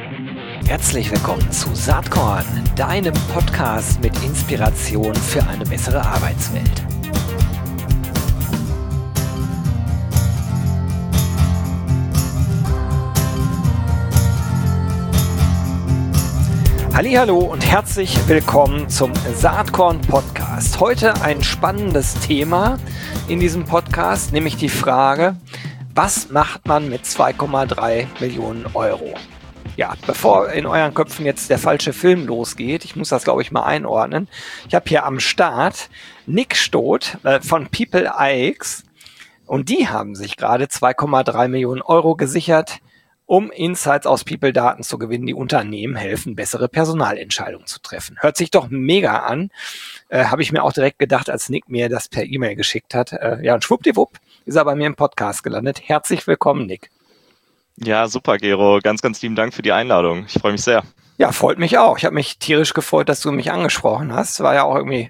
Herzlich willkommen zu Saatkorn, deinem Podcast mit Inspiration für eine bessere Arbeitswelt. Hallihallo und herzlich willkommen zum Saatkorn Podcast. Heute ein spannendes Thema in diesem Podcast, nämlich die Frage, was macht man mit 2,3 Millionen Euro? Ja, bevor in euren Köpfen jetzt der falsche Film losgeht, ich muss das, glaube ich, mal einordnen. Ich habe hier am Start Nick Stoth von People iX und die haben sich gerade 2,3 Millionen Euro gesichert, um Insights aus People-Daten zu gewinnen, die Unternehmen helfen, bessere Personalentscheidungen zu treffen. Hört sich doch mega an. Habe ich mir auch direkt gedacht, als Nick mir das per E-Mail geschickt hat. Ja, und schwuppdiwupp ist er bei mir im Podcast gelandet. Herzlich willkommen, Nick. Ja, super, Gero. Ganz, ganz lieben Dank für die Einladung. Ich freue mich sehr. Ja, freut mich auch. Ich habe mich tierisch gefreut, dass du mich angesprochen hast. War ja auch irgendwie,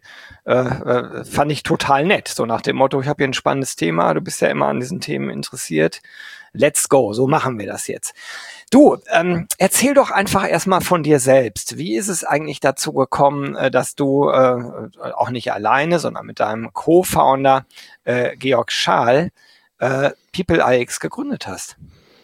fand ich total nett. So nach dem Motto, ich habe hier ein spannendes Thema, du bist ja immer an diesen Themen interessiert. Let's go, so machen wir das jetzt. Du, erzähl doch einfach erstmal von dir selbst. Wie ist es eigentlich dazu gekommen, dass du auch nicht alleine, sondern mit deinem Co-Founder Georg Schaal People iX gegründet hast?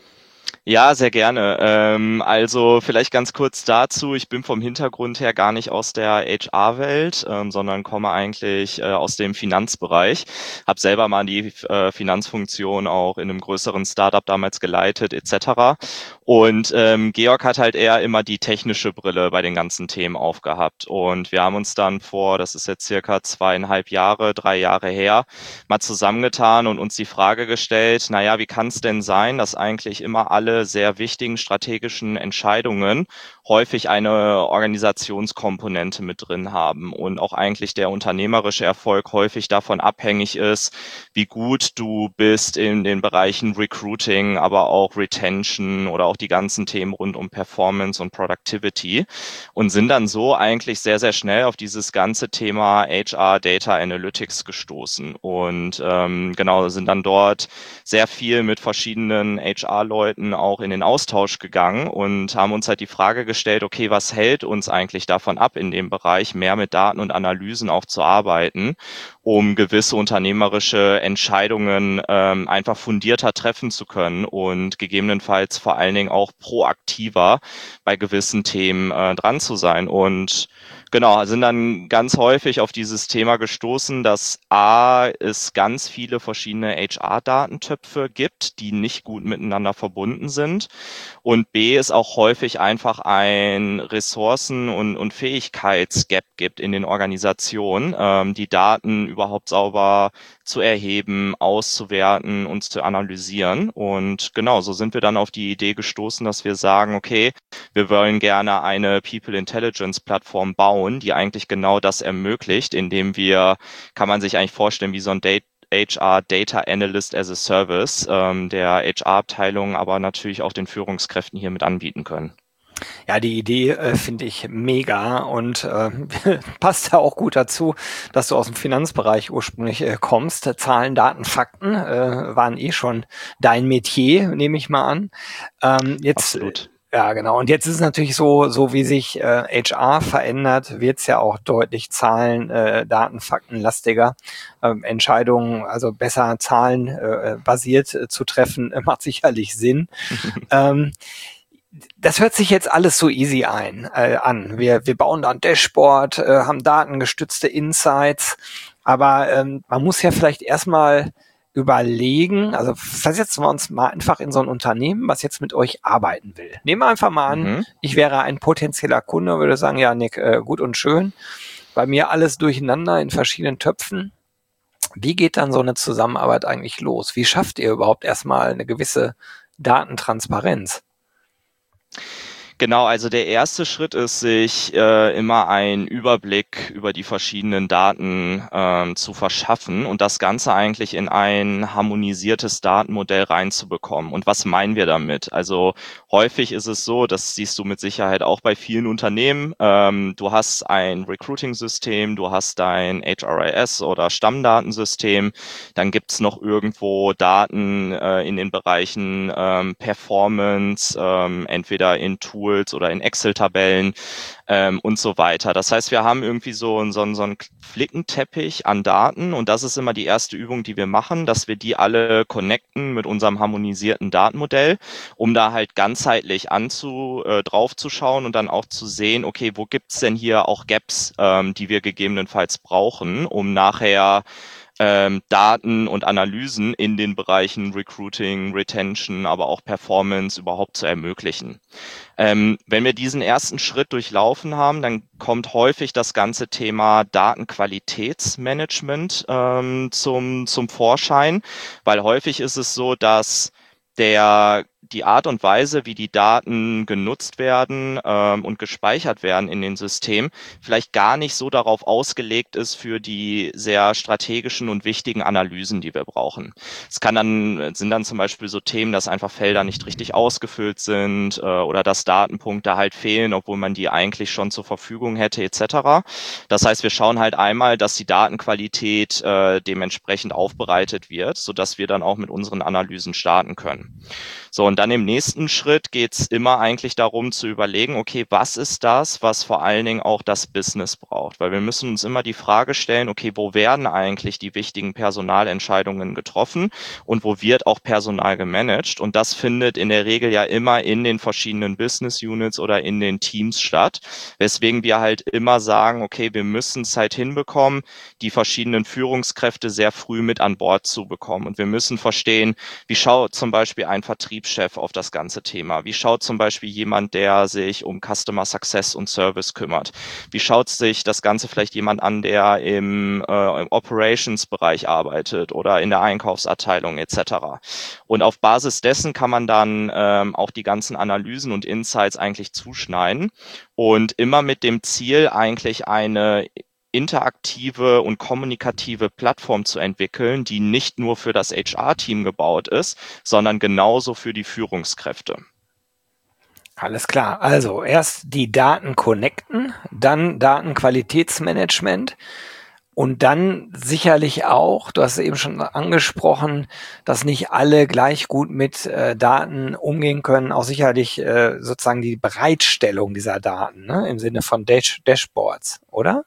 Ja, sehr gerne. Also vielleicht ganz kurz dazu. Ich bin vom Hintergrund her gar nicht aus der HR-Welt, sondern komme eigentlich aus dem Finanzbereich. Habe selber mal die Finanzfunktion auch in einem größeren Startup damals geleitet etc. Und Georg hat halt eher immer die technische Brille bei den ganzen Themen aufgehabt. Und wir haben uns dann vor, das ist jetzt circa 2,5 Jahre, 3 Jahre her, mal zusammengetan und uns die Frage gestellt, naja, wie kann es denn sein, dass eigentlich immer alle sehr wichtigen strategischen Entscheidungen häufig eine Organisationskomponente mit drin haben und auch eigentlich der unternehmerische Erfolg häufig davon abhängig ist, wie gut du bist in den Bereichen Recruiting, aber auch Retention oder auch die ganzen Themen rund um Performance und Productivity und sind dann so eigentlich sehr, sehr schnell auf dieses ganze Thema HR Data Analytics gestoßen und genau, sind dann dort sehr viel mit verschiedenen HR-Leuten auch in den Austausch gegangen und haben uns halt die Frage gestellt, okay, was hält uns eigentlich davon ab, in dem Bereich mehr mit Daten und Analysen auch zu arbeiten, um gewisse unternehmerische Entscheidungen einfach fundierter treffen zu können und gegebenenfalls vor allen Dingen auch proaktiver bei gewissen Themen dran zu sein. Und genau, sind dann ganz häufig auf dieses Thema gestoßen, dass A, es ganz viele verschiedene HR-Datentöpfe gibt, die nicht gut miteinander verbunden sind und B, es auch häufig einfach ein Ressourcen- und Fähigkeitsgap gibt in den Organisationen, die Daten überhaupt sauber zu erheben, auszuwerten und zu analysieren. Und genau, so sind wir dann auf die Idee gestoßen, dass wir sagen, okay, wir wollen gerne eine People Intelligence Plattform bauen, die eigentlich genau das ermöglicht, indem wir, kann man sich eigentlich vorstellen, wie so ein HR Data Analyst as a Service der HR-Abteilung, aber natürlich auch den Führungskräften hier mit anbieten können. Ja, die Idee finde ich mega und passt ja auch gut dazu, dass du aus dem Finanzbereich ursprünglich kommst. Zahlen, Daten, Fakten waren eh schon dein Metier, nehme ich mal an. Jetzt Absolut. Ja, genau. Und jetzt ist es natürlich so wie sich HR verändert, wird es ja auch deutlich Zahlen, Daten, Fakten lastiger. Entscheidungen, also besser Zahlen basiert zu treffen, macht sicherlich Sinn. Das hört sich jetzt alles so easy an. Wir bauen da ein Dashboard, haben datengestützte Insights, aber man muss ja vielleicht erstmal überlegen, also versetzen wir uns mal einfach in so ein Unternehmen, was jetzt mit euch arbeiten will. Nehmen wir einfach mal an, Mhm. ich wäre ein potenzieller Kunde, würde sagen, ja Nick, gut und schön, bei mir alles durcheinander in verschiedenen Töpfen. Wie geht dann so eine Zusammenarbeit eigentlich los? Wie schafft ihr überhaupt erstmal eine gewisse Datentransparenz? Genau, also der erste Schritt ist, sich immer einen Überblick über die verschiedenen Daten zu verschaffen und das Ganze eigentlich in ein harmonisiertes Datenmodell reinzubekommen. Und was meinen wir damit? Also häufig ist es so, das siehst du mit Sicherheit auch bei vielen Unternehmen, du hast ein Recruiting-System, du hast dein HRIS oder Stammdatensystem, dann gibt's noch irgendwo Daten in den Bereichen Performance, entweder in Tools Tools oder in Excel-Tabellen und so weiter. Das heißt, wir haben irgendwie so einen Flickenteppich an Daten und das ist immer die erste Übung, die wir machen, dass wir die alle connecten mit unserem harmonisierten Datenmodell, um da halt ganzheitlich draufzuschauen und dann auch zu sehen, okay, wo gibt's denn hier auch Gaps, die wir gegebenenfalls brauchen, um nachher Daten und Analysen in den Bereichen Recruiting, Retention, aber auch Performance überhaupt zu ermöglichen. Wenn wir diesen ersten Schritt durchlaufen haben, dann kommt häufig das ganze Thema Datenqualitätsmanagement zum Vorschein, weil häufig ist es so, dass die Art und Weise, wie die Daten genutzt werden und gespeichert werden in den Systemen, vielleicht gar nicht so darauf ausgelegt ist für die sehr strategischen und wichtigen Analysen, die wir brauchen. Sind dann zum Beispiel so Themen, dass einfach Felder nicht richtig ausgefüllt sind oder dass Datenpunkte halt fehlen, obwohl man die eigentlich schon zur Verfügung hätte, etc. Das heißt, wir schauen halt einmal, dass die Datenqualität dementsprechend aufbereitet wird, sodass wir dann auch mit unseren Analysen starten können. So, und dann im nächsten Schritt geht's immer eigentlich darum zu überlegen, okay, was ist das, was vor allen Dingen auch das Business braucht? Weil wir müssen uns immer die Frage stellen, okay, wo werden eigentlich die wichtigen Personalentscheidungen getroffen und wo wird auch Personal gemanagt? Und das findet in der Regel ja immer in den verschiedenen Business Units oder in den Teams statt, weswegen wir halt immer sagen, okay, wir müssen es halt hinbekommen, die verschiedenen Führungskräfte sehr früh mit an Bord zu bekommen. Und wir müssen verstehen, wie schaut zum Beispiel ein Vertriebschef auf das ganze Thema? Wie schaut zum Beispiel jemand, der sich um Customer Success und Service kümmert? Wie schaut sich das Ganze vielleicht jemand an, der im Operations-Bereich arbeitet oder in der Einkaufsabteilung etc.? Und auf Basis dessen kann man dann auch die ganzen Analysen und Insights eigentlich zuschneiden und immer mit dem Ziel, eigentlich eine interaktive und kommunikative Plattform zu entwickeln, die nicht nur für das HR-Team gebaut ist, sondern genauso für die Führungskräfte. Alles klar. Also erst die Daten connecten, dann Datenqualitätsmanagement und dann sicherlich auch, du hast es eben schon angesprochen, dass nicht alle gleich gut mit Daten umgehen können, auch sicherlich sozusagen die Bereitstellung dieser Daten, ne, im Sinne von Dashboards, oder?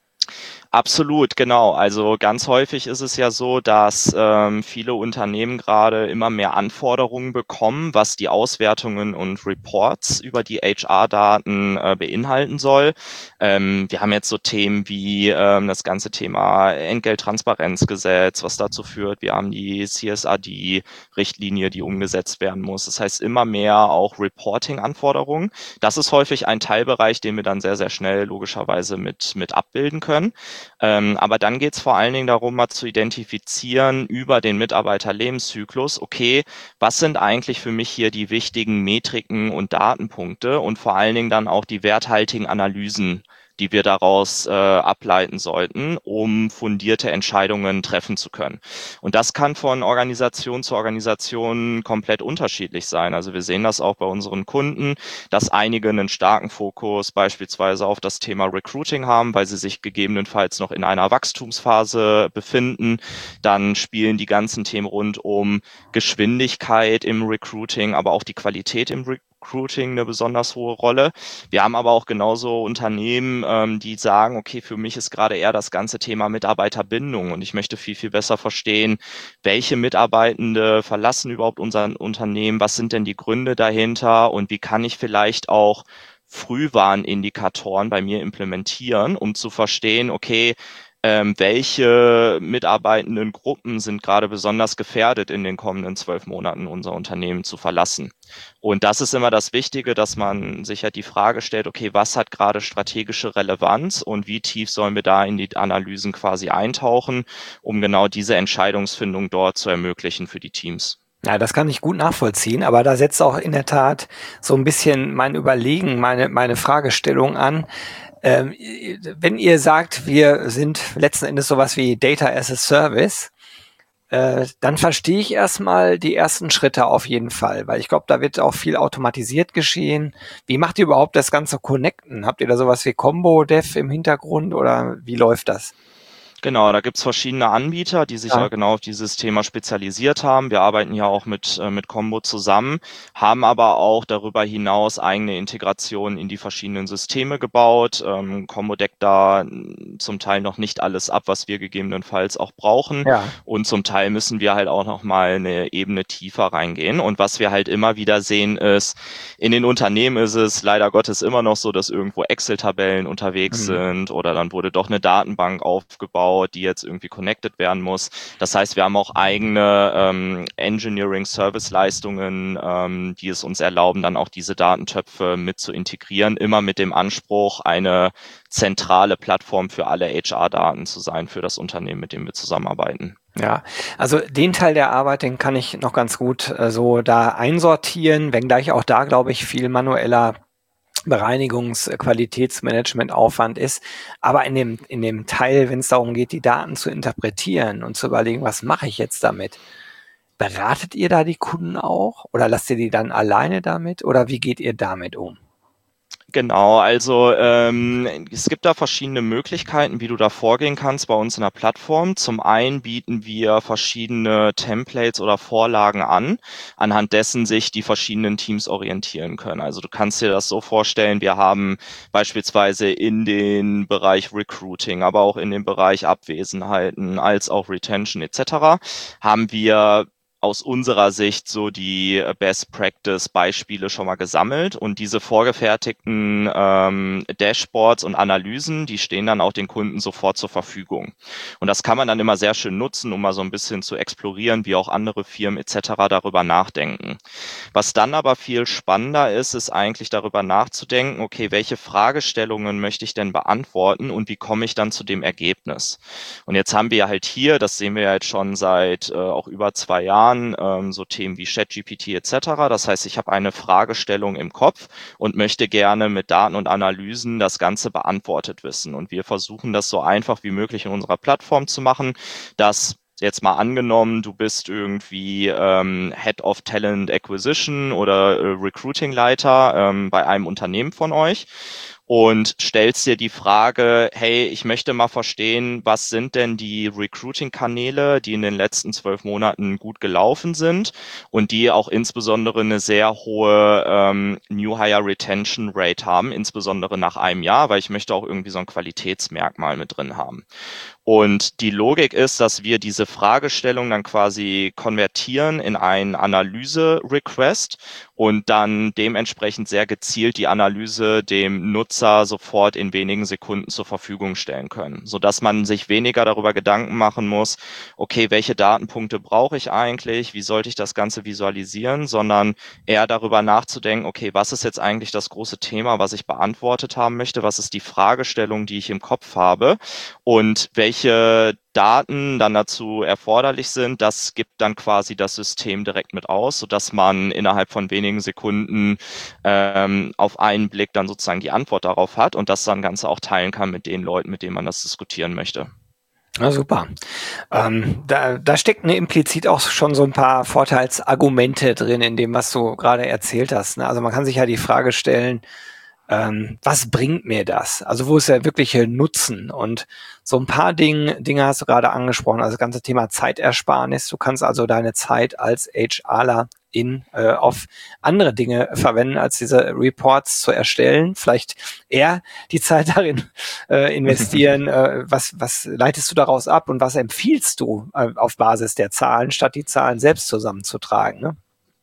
Absolut, genau. Also ganz häufig ist es ja so, dass viele Unternehmen gerade immer mehr Anforderungen bekommen, was die Auswertungen und Reports über die HR-Daten beinhalten soll. Wir haben jetzt so Themen wie das ganze Thema Entgelttransparenzgesetz, was dazu führt. Wir haben die CSRD-Richtlinie, die umgesetzt werden muss. Das heißt immer mehr auch Reporting-Anforderungen. Das ist häufig ein Teilbereich, den wir dann sehr, sehr schnell logischerweise mit abbilden können. Aber dann geht es vor allen Dingen darum, mal zu identifizieren über den Mitarbeiterlebenszyklus, okay, was sind eigentlich für mich hier die wichtigen Metriken und Datenpunkte und vor allen Dingen dann auch die werthaltigen Analysen, die wir daraus ableiten sollten, um fundierte Entscheidungen treffen zu können. Und das kann von Organisation zu Organisation komplett unterschiedlich sein. Also wir sehen das auch bei unseren Kunden, dass einige einen starken Fokus beispielsweise auf das Thema Recruiting haben, weil sie sich gegebenenfalls noch in einer Wachstumsphase befinden. Dann spielen die ganzen Themen rund um Geschwindigkeit im Recruiting, aber auch die Qualität im Recruiting eine besonders hohe Rolle. Wir haben aber auch genauso Unternehmen, die sagen, okay, für mich ist gerade eher das ganze Thema Mitarbeiterbindung und ich möchte viel, viel besser verstehen, welche Mitarbeitende verlassen überhaupt unser Unternehmen, was sind denn die Gründe dahinter und wie kann ich vielleicht auch Frühwarnindikatoren bei mir implementieren, um zu verstehen, okay, welche mitarbeitenden Gruppen sind gerade besonders gefährdet, in den kommenden 12 Monaten unser Unternehmen zu verlassen. Und das ist immer das Wichtige, dass man sich halt die Frage stellt, okay, was hat gerade strategische Relevanz und wie tief sollen wir da in die Analysen quasi eintauchen, um genau diese Entscheidungsfindung dort zu ermöglichen für die Teams. Ja, das kann ich gut nachvollziehen, aber da setzt auch in der Tat so ein bisschen mein Überlegen, meine Fragestellung an. Wenn ihr sagt, wir sind letzten Endes sowas wie Data as a Service, dann verstehe ich erstmal die ersten Schritte auf jeden Fall, weil ich glaube, da wird auch viel automatisiert geschehen. Wie macht ihr überhaupt das ganze Connecten? Habt ihr da sowas wie Combo Dev im Hintergrund oder wie läuft das? Genau, da gibt's verschiedene Anbieter, die sich ja Ja, genau auf dieses Thema spezialisiert haben. Wir arbeiten ja auch mit Combo zusammen, haben aber auch darüber hinaus eigene Integrationen in die verschiedenen Systeme gebaut. Combo deckt da zum Teil noch nicht alles ab, was wir gegebenenfalls auch brauchen. ja. Und zum Teil müssen wir halt auch noch mal eine Ebene tiefer reingehen. Und was wir halt immer wieder sehen ist, in den Unternehmen ist es leider Gottes immer noch so, dass irgendwo Excel-Tabellen unterwegs Mhm. sind oder dann wurde doch eine Datenbank aufgebaut, die jetzt irgendwie connected werden muss. Das heißt, wir haben auch eigene Engineering-Service-Leistungen, die es uns erlauben, dann auch diese Datentöpfe mit zu integrieren, immer mit dem Anspruch, eine zentrale Plattform für alle HR-Daten zu sein für das Unternehmen, mit dem wir zusammenarbeiten. Ja, also den Teil der Arbeit, den kann ich noch ganz gut so da einsortieren, wenngleich auch da, glaube ich, viel manueller Qualitätsmanagementaufwand ist. Aber in dem Teil, wenn es darum geht, die Daten zu interpretieren und zu überlegen, was mache ich jetzt damit? Beratet ihr da die Kunden auch? Oder lasst ihr die dann alleine damit? Oder wie geht ihr damit um? Genau, also es gibt da verschiedene Möglichkeiten, wie du da vorgehen kannst bei uns in der Plattform. Zum einen bieten wir verschiedene Templates oder Vorlagen an, anhand dessen sich die verschiedenen Teams orientieren können. Also du kannst dir das so vorstellen, wir haben beispielsweise in den Bereich Recruiting, aber auch in den Bereich Abwesenheiten als auch Retention etc. haben wir aus unserer Sicht so die Best Practice Beispiele schon mal gesammelt und diese vorgefertigten Dashboards und Analysen, die stehen dann auch den Kunden sofort zur Verfügung. Und das kann man dann immer sehr schön nutzen, um mal so ein bisschen zu explorieren, wie auch andere Firmen etc. darüber nachdenken. Was dann aber viel spannender ist, ist eigentlich darüber nachzudenken, okay, welche Fragestellungen möchte ich denn beantworten und wie komme ich dann zu dem Ergebnis? Und jetzt haben wir halt hier, das sehen wir ja jetzt schon seit auch über 2 Jahren, so Themen wie ChatGPT etc. Das heißt, ich habe eine Fragestellung im Kopf und möchte gerne mit Daten und Analysen das Ganze beantwortet wissen. Und wir versuchen das so einfach wie möglich in unserer Plattform zu machen, dass jetzt mal angenommen, du bist irgendwie Head of Talent Acquisition oder Recruiting Leiter bei einem Unternehmen von euch und stellst dir die Frage, hey, ich möchte mal verstehen, was sind denn die Recruiting-Kanäle, die in den letzten 12 Monaten gut gelaufen sind und die auch insbesondere eine sehr hohe New Hire Retention Rate haben, insbesondere nach einem Jahr, weil ich möchte auch irgendwie so ein Qualitätsmerkmal mit drin haben. Und die Logik ist, dass wir diese Fragestellung dann quasi konvertieren in einen Analyse-Request und dann dementsprechend sehr gezielt die Analyse dem Nutzer sofort in wenigen Sekunden zur Verfügung stellen können, sodass man sich weniger darüber Gedanken machen muss, okay, welche Datenpunkte brauche ich eigentlich, wie sollte ich das Ganze visualisieren, sondern eher darüber nachzudenken, okay, was ist jetzt eigentlich das große Thema, was ich beantwortet haben möchte, was ist die Fragestellung, die ich im Kopf habe und welche Daten dann dazu erforderlich sind, das gibt dann quasi das System direkt mit aus, sodass man innerhalb von wenigen Sekunden auf einen Blick dann sozusagen die Antwort darauf hat und das dann Ganze auch teilen kann mit den Leuten, mit denen man das diskutieren möchte. Na super. Da stecken implizit auch schon so ein paar Vorteilsargumente drin in dem, was du gerade erzählt hast. Ne? Also man kann sich ja die Frage stellen, was bringt mir das? Also wo ist der wirkliche Nutzen? Und so ein paar Dinge hast du gerade angesprochen, also das ganze Thema Zeitersparnis. Du kannst also deine Zeit als HRler auf andere Dinge verwenden, als diese Reports zu erstellen. Vielleicht eher die Zeit darin investieren. Was leitest du daraus ab und was empfiehlst du auf Basis der Zahlen, statt die Zahlen selbst zusammenzutragen? Ne?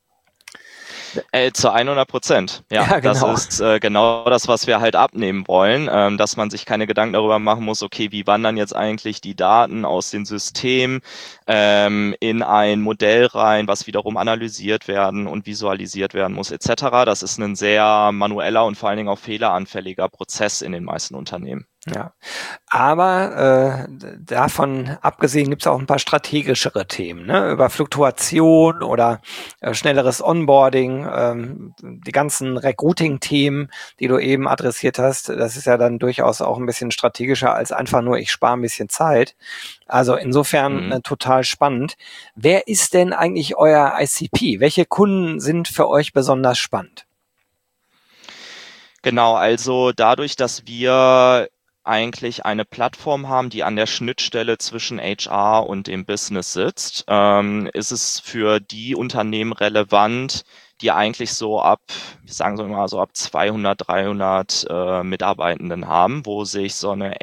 Zu 100%. Ja, Ja, das genau. ist genau das, was wir halt abnehmen wollen, dass man sich keine Gedanken darüber machen muss, okay, wie wandern jetzt eigentlich die Daten aus dem System in ein Modell rein, was wiederum analysiert werden und visualisiert werden muss, etc. Das ist ein sehr manueller und vor allen Dingen auch fehleranfälliger Prozess in den meisten Unternehmen. Ja. Aber davon abgesehen gibt es auch ein paar strategischere Themen, ne? Über Fluktuation oder schnelleres Onboarding, die ganzen Recruiting-Themen, die du eben adressiert hast, das ist ja dann durchaus auch ein bisschen strategischer als einfach nur, ich spare ein bisschen Zeit. Also insofern Mhm. total spannend. Wer ist denn eigentlich euer ICP? Welche Kunden sind für euch besonders spannend? Genau, also dadurch, dass wir eigentlich eine Plattform haben, die an der Schnittstelle zwischen HR und dem Business sitzt, ist es für die Unternehmen relevant, die eigentlich so ab, sagen wir mal, so ab 200, 300 Mitarbeitenden haben, wo sich so eine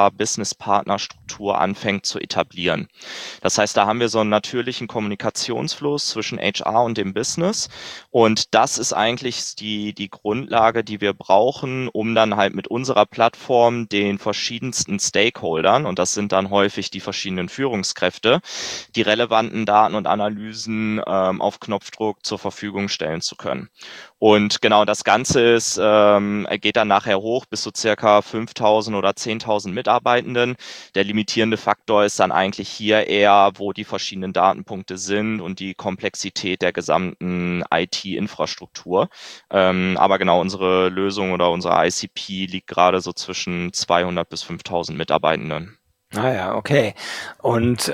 HR-Business-Partner-Struktur anfängt zu etablieren. Das heißt, da haben wir so einen natürlichen Kommunikationsfluss zwischen HR und dem Business. Und das ist eigentlich die Grundlage, die wir brauchen, um dann halt mit unserer Plattform den verschiedensten Stakeholdern, und das sind dann häufig die verschiedenen Führungskräfte, die relevanten Daten und Analysen auf Knopfdruck zur Verfügung stellen zu können. Und genau das Ganze geht dann nachher hoch bis so circa 5.000 oder 10.000 Mitarbeitenden. Der limitierende Faktor ist dann eigentlich hier eher, wo die verschiedenen Datenpunkte sind und die Komplexität der gesamten IT-Infrastruktur. Aber genau, unsere Lösung oder unsere ICP liegt gerade so zwischen 200 bis 5.000 Mitarbeitenden. Naja, okay. Und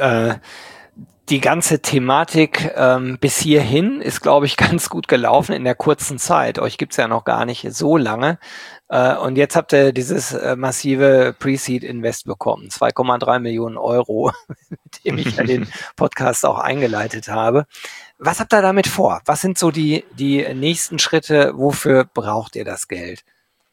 die ganze Thematik bis hierhin ist, glaube ich, ganz gut gelaufen in der kurzen Zeit. Euch gibt's ja noch gar nicht so lange. Und jetzt habt ihr dieses massive Pre-Seed-Invest bekommen, 2,3 Millionen Euro, mit dem ich ja den Podcast auch eingeleitet habe. Was habt ihr damit vor? Was sind so die nächsten Schritte? Wofür braucht ihr das Geld?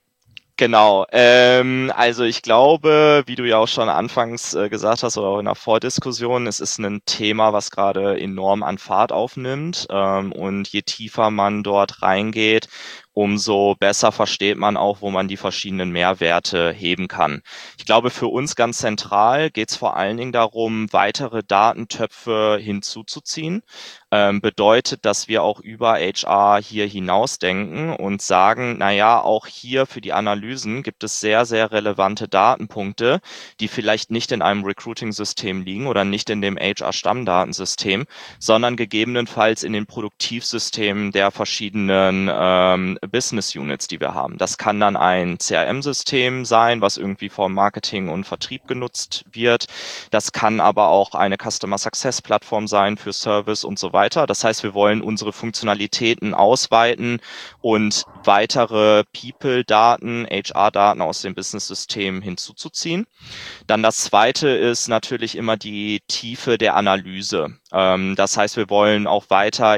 Genau, also ich glaube, wie du ja auch schon anfangs gesagt hast oder auch in der Vordiskussion, es ist ein Thema, was gerade enorm an Fahrt aufnimmt, und je tiefer man dort reingeht, umso besser versteht man auch, wo man die verschiedenen Mehrwerte heben kann. Ich glaube, für uns ganz zentral geht es vor allen Dingen darum, weitere Datentöpfe hinzuzuziehen. Bedeutet, dass wir auch über HR hier hinausdenken und sagen, naja, auch hier für die Analysen gibt es sehr, sehr relevante Datenpunkte, die vielleicht nicht in einem Recruiting-System liegen oder nicht in dem HR-Stammdatensystem, sondern gegebenenfalls in den Produktivsystemen der verschiedenen Business Units, die wir haben. Das kann dann ein CRM-System sein, was irgendwie vom Marketing und Vertrieb genutzt wird. Das kann aber auch eine Customer Success Plattform sein für Service und so weiter. Das heißt, wir wollen unsere Funktionalitäten ausweiten und weitere People-Daten, HR-Daten aus dem Business-System hinzuzuziehen. Dann das Zweite ist natürlich immer die Tiefe der Analyse. Das heißt, wir wollen auch weiter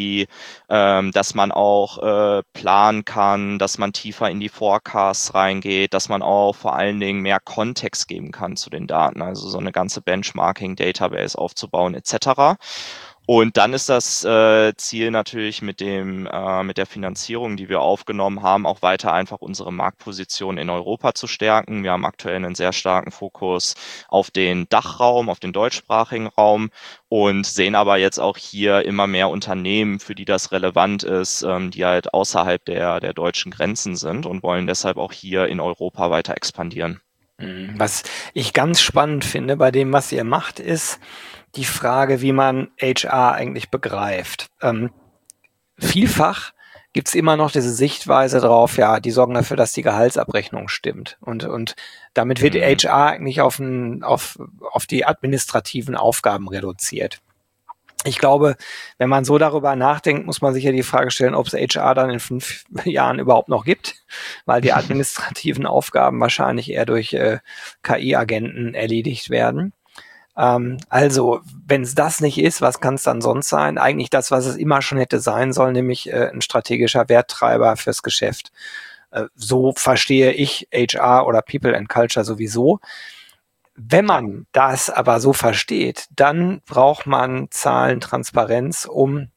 dass man auch planen kann, dass man tiefer in die Forecasts reingeht, dass man auch vor allen Dingen mehr Kontext geben kann zu den Daten, also so eine ganze Benchmarking-Database aufzubauen etc. Und dann ist das Ziel natürlich mit der Finanzierung, die wir aufgenommen haben, auch weiter einfach unsere Marktposition in Europa zu stärken. Wir haben aktuell einen sehr starken Fokus auf den Dachraum, auf den deutschsprachigen Raum und sehen aber jetzt auch hier immer mehr Unternehmen, für die das relevant ist, die halt außerhalb der deutschen Grenzen sind und wollen deshalb auch hier in Europa weiter expandieren. Was ich ganz spannend finde bei dem, was ihr macht, ist die Frage, wie man HR eigentlich begreift. Vielfach gibt's immer noch diese Sichtweise drauf, ja, die sorgen dafür, dass die Gehaltsabrechnung stimmt. Und damit wird HR eigentlich auf die administrativen Aufgaben reduziert. Ich glaube, wenn man so darüber nachdenkt, muss man sich ja die Frage stellen, ob es HR dann in 5 Jahren überhaupt noch gibt, weil die administrativen Aufgaben wahrscheinlich eher durch KI-Agenten erledigt werden. Also, wenn es das nicht ist, was kann es dann sonst sein? Eigentlich das, was es immer schon hätte sein sollen, nämlich ein strategischer Werttreiber fürs Geschäft. So verstehe ich HR oder People and Culture sowieso. Wenn man das aber so versteht, dann braucht man Zahlen, Transparenz, um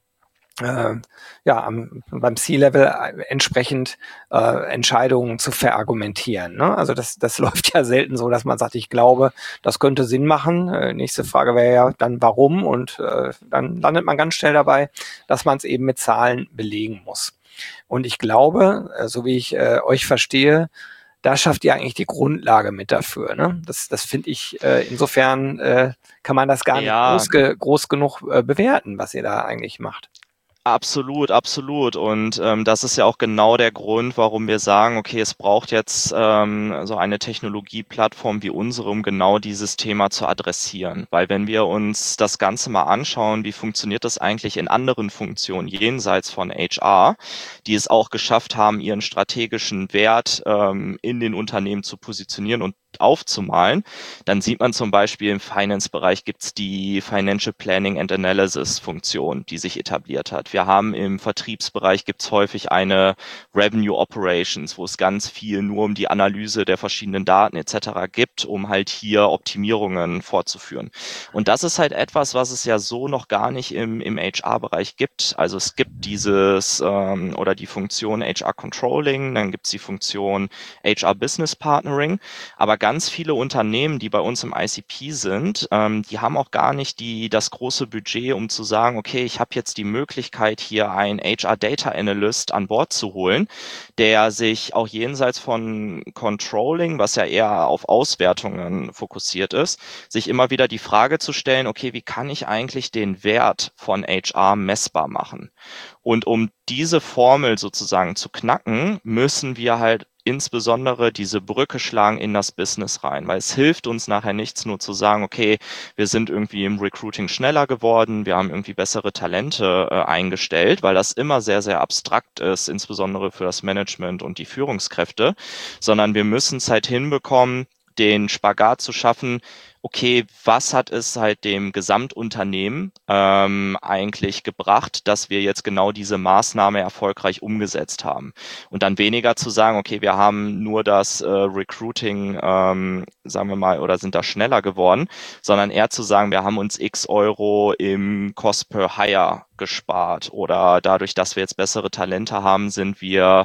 beim C-Level entsprechend Entscheidungen zu verargumentieren. Ne? Also das läuft ja selten so, dass man sagt, ich glaube, das könnte Sinn machen. Nächste Frage wäre ja dann, warum? Und dann landet man ganz schnell dabei, dass man es eben mit Zahlen belegen muss. Und ich glaube, so wie ich euch verstehe, da schafft ihr eigentlich die Grundlage mit dafür. Ne? Das finde ich, insofern kann man das gar nicht groß genug bewerten, was ihr da eigentlich macht. Absolut, absolut. Und das ist ja auch genau der Grund, warum wir sagen, okay, es braucht jetzt so eine Technologieplattform wie unsere, um genau dieses Thema zu adressieren. Weil wenn wir uns das Ganze mal anschauen, wie funktioniert das eigentlich in anderen Funktionen jenseits von HR, die es auch geschafft haben, ihren strategischen Wert in den Unternehmen zu positionieren und aufzumalen, dann sieht man zum Beispiel im Finance-Bereich gibt's die Financial Planning and Analysis-Funktion, die sich etabliert hat. Wir haben im Vertriebsbereich gibt's häufig eine Revenue Operations, wo es ganz viel nur um die Analyse der verschiedenen Daten etc. gibt, um halt hier Optimierungen fortzuführen. Und das ist halt etwas, was es ja so noch gar nicht im HR-Bereich gibt. Also es gibt dieses oder die Funktion HR Controlling, dann gibt's die Funktion HR Business Partnering, aber ganz viele Unternehmen, die bei uns im ICP sind, die haben auch gar nicht das große Budget, um zu sagen, okay, ich habe jetzt die Möglichkeit, hier einen HR Data Analyst an Bord zu holen, der sich auch jenseits von Controlling, was ja eher auf Auswertungen fokussiert ist, sich immer wieder die Frage zu stellen, okay, wie kann ich eigentlich den Wert von HR messbar machen? Und um diese Formel sozusagen zu knacken, müssen wir halt insbesondere diese Brücke schlagen in das Business rein, weil es hilft uns nachher nichts, nur zu sagen, okay, wir sind irgendwie im Recruiting schneller geworden, wir haben irgendwie bessere Talente eingestellt, weil das immer sehr, sehr abstrakt ist, insbesondere für das Management und die Führungskräfte, sondern wir müssen es halt hinbekommen, den Spagat zu schaffen, okay, was hat es halt dem Gesamtunternehmen eigentlich gebracht, dass wir jetzt genau diese Maßnahme erfolgreich umgesetzt haben? Und dann weniger zu sagen, okay, wir haben nur das Recruiting, sagen wir mal, oder sind da schneller geworden, sondern eher zu sagen, wir haben uns x Euro im Cost per Hire gespart oder dadurch, dass wir jetzt bessere Talente haben, sind wir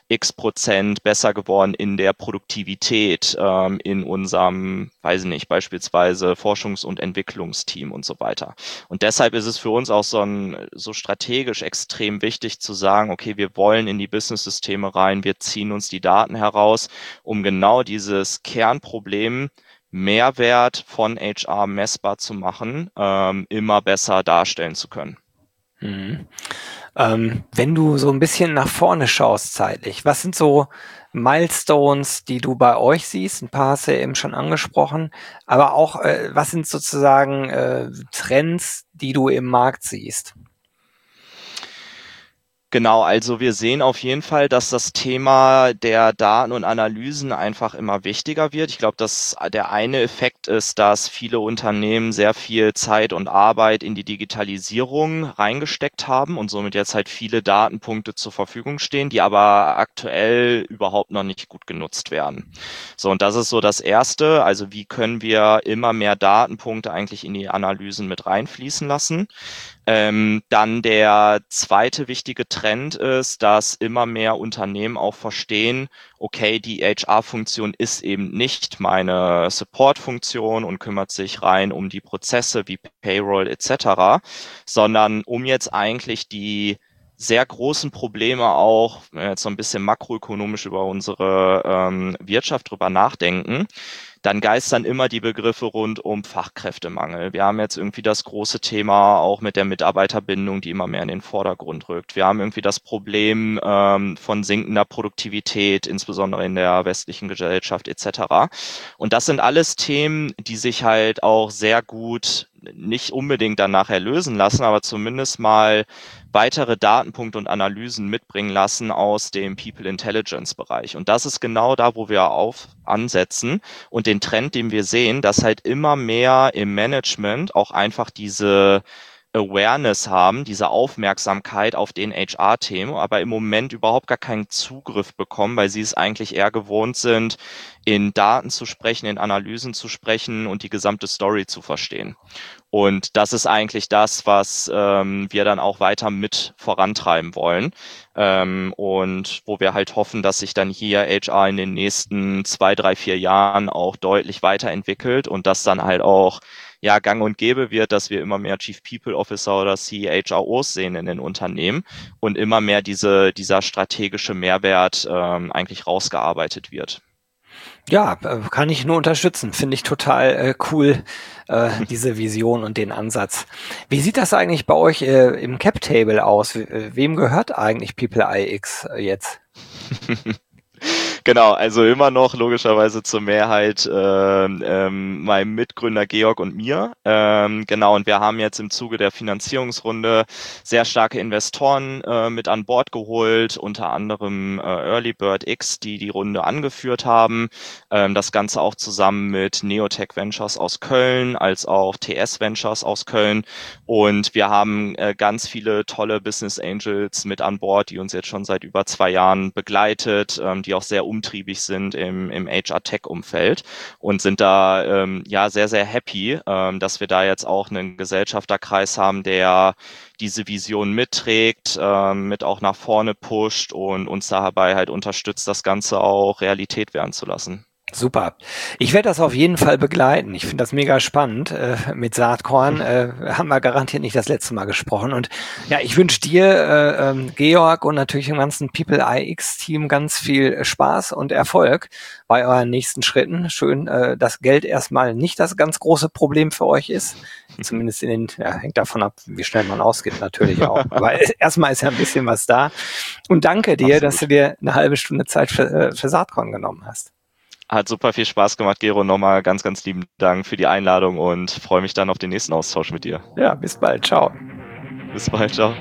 x% besser geworden in der Produktivität in unserem, weiß ich nicht, beispielsweise Forschungs- und Entwicklungsteam und so weiter. Und deshalb ist es für uns auch so strategisch extrem wichtig zu sagen, okay, wir wollen in die Business-Systeme rein, wir ziehen uns die Daten heraus, um genau dieses Kernproblem Mehrwert von HR messbar zu machen, immer besser darstellen zu können. Mhm. Wenn du so ein bisschen nach vorne schaust zeitlich, was sind so Milestones, die du bei euch siehst? Ein paar hast du ja eben schon angesprochen, aber auch, was sind sozusagen Trends, die du im Markt siehst? Genau, also wir sehen auf jeden Fall, dass das Thema der Daten und Analysen einfach immer wichtiger wird. Ich glaube, dass der eine Effekt ist, dass viele Unternehmen sehr viel Zeit und Arbeit in die Digitalisierung reingesteckt haben und somit jetzt halt viele Datenpunkte zur Verfügung stehen, die aber aktuell überhaupt noch nicht gut genutzt werden. So, und das ist so das Erste. Also wie können wir immer mehr Datenpunkte eigentlich in die Analysen mit reinfließen lassen? Dann der zweite wichtige Trend ist, dass immer mehr Unternehmen auch verstehen, okay, die HR-Funktion ist eben nicht meine Support-Funktion und kümmert sich rein um die Prozesse wie Payroll etc., sondern um jetzt eigentlich die sehr großen Probleme auch, wenn wir jetzt so ein bisschen makroökonomisch über unsere Wirtschaft drüber nachdenken, dann geistern immer die Begriffe rund um Fachkräftemangel. Wir haben jetzt irgendwie das große Thema auch mit der Mitarbeiterbindung, die immer mehr in den Vordergrund rückt. Wir haben irgendwie das Problem von sinkender Produktivität, insbesondere in der westlichen Gesellschaft etc. Und das sind alles Themen, die sich halt auch sehr gut nicht unbedingt danach erlösen lassen, aber zumindest mal weitere Datenpunkte und Analysen mitbringen lassen aus dem People Intelligence Bereich. Und das ist genau da, wo wir ansetzen und den Trend, den wir sehen, dass halt immer mehr im Management auch einfach diese Awareness haben, diese Aufmerksamkeit auf den HR-Themen, aber im Moment überhaupt gar keinen Zugriff bekommen, weil sie es eigentlich eher gewohnt sind, in Daten zu sprechen, in Analysen zu sprechen und die gesamte Story zu verstehen. Und das ist eigentlich das, was wir dann auch weiter mit vorantreiben wollen. Und wo wir halt hoffen, dass sich dann hier HR in den nächsten 2, 3, 4 Jahren auch deutlich weiterentwickelt und das dann halt auch ja gang und gäbe wird, dass wir immer mehr Chief People Officer oder CHROs sehen in den Unternehmen und immer mehr dieser strategische Mehrwert eigentlich rausgearbeitet wird. Ja, kann ich nur unterstützen. Finde ich total cool, diese Vision und den Ansatz. Wie sieht das eigentlich bei euch im Cap-Table aus? Wem gehört eigentlich People iX jetzt? Genau, also immer noch logischerweise zur Mehrheit meinem Mitgründer Georg und mir. Genau, und wir haben jetzt im Zuge der Finanzierungsrunde sehr starke Investoren mit an Bord geholt, unter anderem Early Bird X, die die Runde angeführt haben. Das Ganze auch zusammen mit Neotech Ventures aus Köln, als auch TS Ventures aus Köln. Und wir haben ganz viele tolle Business Angels mit an Bord, die uns jetzt schon seit über 2 Jahren begleitet, die auch sehr umtriebig sind im HR-Tech-Umfeld und sind da ja sehr, sehr happy, dass wir da jetzt auch einen Gesellschafterkreis haben, der diese Vision mitträgt, mit auch nach vorne pusht und uns dabei halt unterstützt, das Ganze auch Realität werden zu lassen. Super. Ich werde das auf jeden Fall begleiten. Ich finde das mega spannend. Mit Saatkorn haben wir garantiert nicht das letzte Mal gesprochen. Und ja, ich wünsche dir, Georg und natürlich dem ganzen People iX-Team ganz viel Spaß und Erfolg bei euren nächsten Schritten. Schön, dass Geld erstmal nicht das ganz große Problem für euch ist. Zumindest hängt davon ab, wie schnell man ausgibt natürlich auch. Aber erstmal ist ja ein bisschen was da. Und danke dir, Absolut. dass du dir eine halbe Stunde Zeit für Saatkorn genommen hast. Hat super viel Spaß gemacht, Gero. Nochmal ganz, ganz lieben Dank für die Einladung und freue mich dann auf den nächsten Austausch mit dir. Ja, bis bald. Ciao. Bis bald, ciao.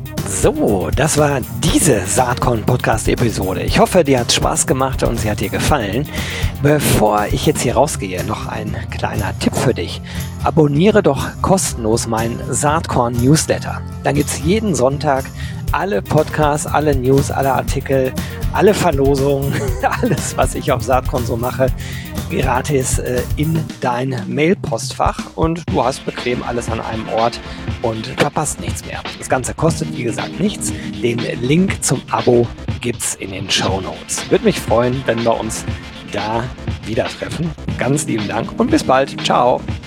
So, das war diese Saatkorn-Podcast-Episode. Ich hoffe, dir hat Spaß gemacht und sie hat dir gefallen. Bevor ich jetzt hier rausgehe, noch ein kleiner Tipp für dich. Abonniere doch kostenlos meinen Saatkorn-Newsletter. Dann gibt's jeden Sonntag alle Podcasts, alle News, alle Artikel, alle Verlosungen, alles, was ich auf Saatkorn so mache, gratis in dein Mailpostfach und du hast bequem alles an einem Ort und verpasst nichts mehr. Das Ganze kostet, wie gesagt, nichts. Den Link zum Abo gibt's in den Shownotes. Würde mich freuen, wenn wir uns da wieder treffen. Ganz lieben Dank und bis bald. Ciao.